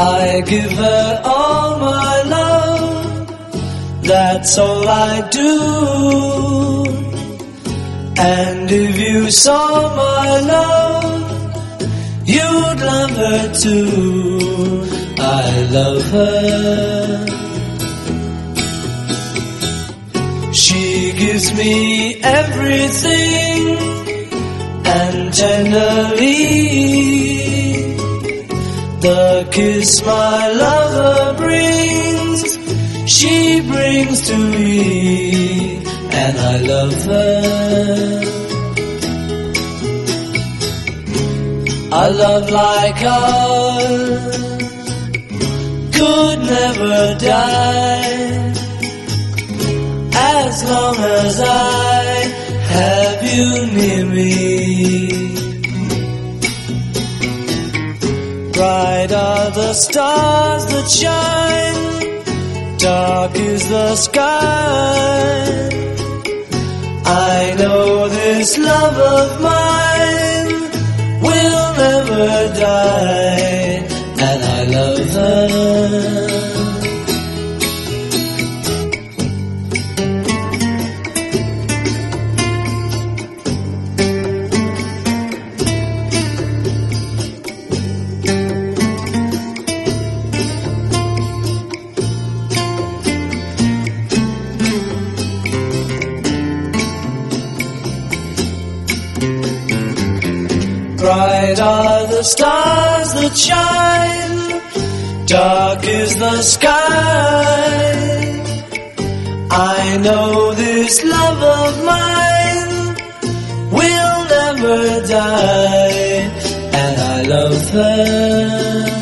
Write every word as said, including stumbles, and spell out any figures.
I give her all my love, that's all I do. And if you saw my love, you'd love her too. I love her. She gives me everything, and tenderly the kiss my lover brings, she brings to me, and I love her. A love like ours could never die, as long as I have you near me. Bright are the stars that shine, dark is the sky. I know this love of mine will never die, and I love her. Bright are the stars that shine, dark is the sky. I know this love of mine will never die, and I love her.